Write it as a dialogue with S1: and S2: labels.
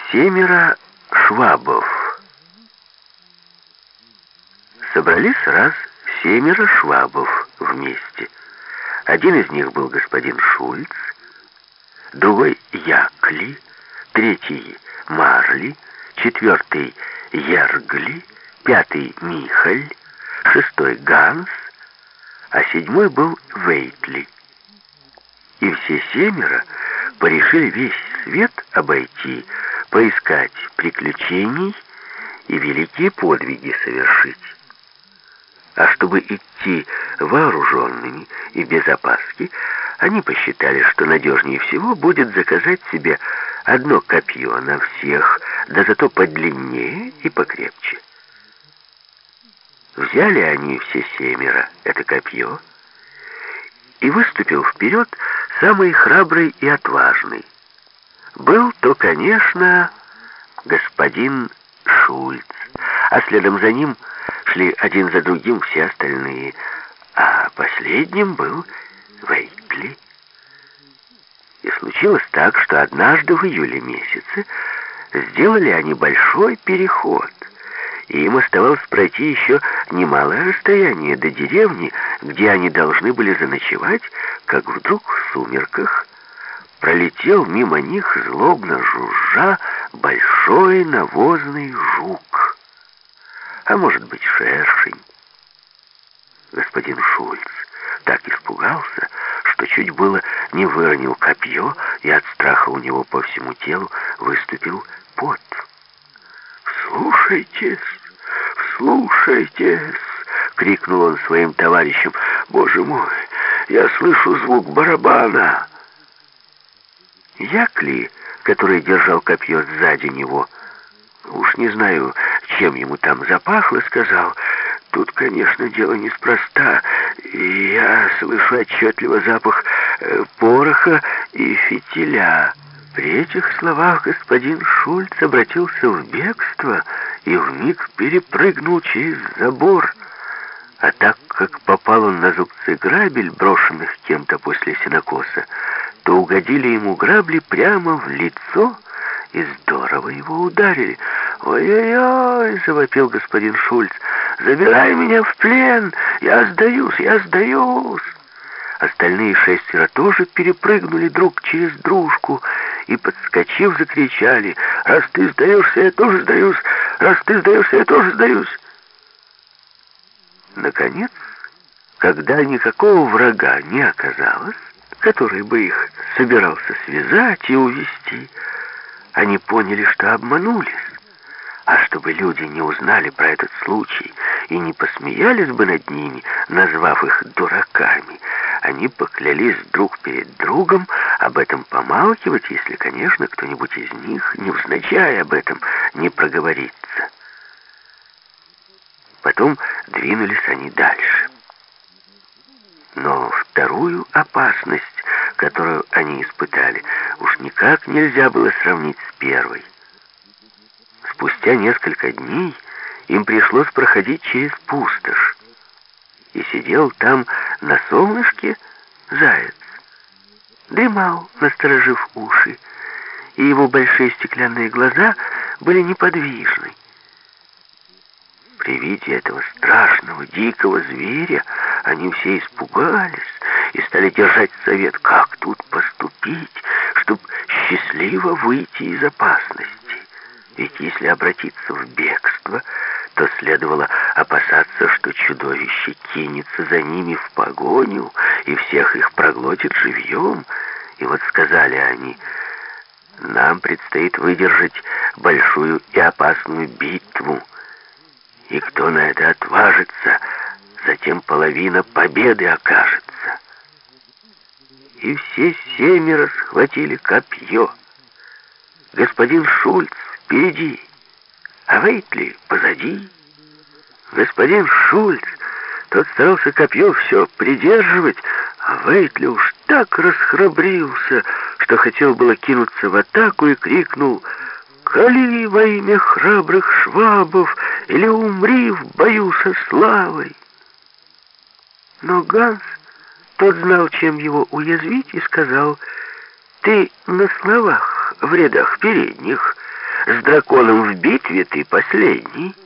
S1: Семеро швабов. Собрались раз семеро швабов вместе. Один из них был господин Шульц, другой Якли, третий Марли, четвертый Ергли, пятый Михаль, шестой Ганс, а седьмой был Вейтли. И все семеро порешили весь свет обойти, поискать приключений и великие подвиги совершить. А чтобы идти вооруженными и без опаски, они посчитали, что надежнее всего будет заказать себе одно копье на всех, да зато подлиннее и покрепче. Взяли они все семеро это копье, и выступил вперед самый храбрый и отважный. Был то, конечно, господин Шульц, а следом за ним шли один за другим все остальные, а последним был Вейтли. И случилось так, что однажды в июле месяце сделали они большой переход, и им оставалось пройти еще немалое расстояние до деревни, где они должны были заночевать, как вдруг в сумерках пролетел мимо них, злобно жужжа, большой навозный жук, а может быть шершень. Господин Шульц так испугался, что чуть было не выронил копье, и от страха у него по всему телу выступил пот. «Вслушайтесь, вслушайтесь!» — крикнул он своим товарищам. «Боже мой, я слышу звук барабана!» Якли, который держал копье сзади него, уж не знаю, чем ему там запахло, сказал: «Тут, конечно, дело неспроста. Я слышу отчетливо запах пороха и фитиля». При этих словах господин Шульц обратился в бегство и вмиг перепрыгнул через забор. А так как попал он на зубцы грабель, брошенных кем-то после сенокоса, то угодили ему грабли прямо в лицо и здорово его ударили. «Ой-ой-ой!» — завопил господин Шульц. «Забирай меня в плен! Я сдаюсь, я сдаюсь!» Остальные шестеро тоже перепрыгнули друг через дружку и, подскочив, закричали: «Раз ты сдаешься, я тоже сдаюсь! Раз ты сдаешься, я тоже сдаюсь!» Наконец, когда никакого врага не оказалось, который бы их собирался связать и увести, они поняли, что обманулись. А чтобы люди не узнали про этот случай и не посмеялись бы над ними, назвав их дураками, они поклялись друг перед другом об этом помалкивать, если, конечно, кто-нибудь из них, невзначай об этом, не проговорится. Потом двинулись они дальше. Но вторую опасность, которую они испытали, уж никак нельзя было сравнить с первой. Спустя несколько дней им пришлось проходить через пустошь, и сидел там на солнышке заяц. Дремал, насторожив уши, и его большие стеклянные глаза были неподвижны. При виде этого страшного, дикого зверя они все испугались и стали держать совет, как тут поступить, чтобы счастливо выйти из опасности. Ведь если обратиться в бегство, то следовало опасаться, что чудовище кинется за ними в погоню и всех их проглотит живьем. И вот сказали они: «Нам предстоит выдержать большую и опасную битву, и кто на это отважится, затем половина победы окажется». И все семеро схватили копье. Господин Шульц впереди, а Вейтли позади. Господин Шульц, тот старался копье все придерживать, а Вейтли уж так расхрабрился, что хотел было кинуться в атаку и крикнул: «Кали во имя храбрых швабов, или умри в бою со славой!» Но Ганс, тот знал, чем его уязвить, и сказал: «Ты на словах в рядах передних, С драконом в битве ты последний.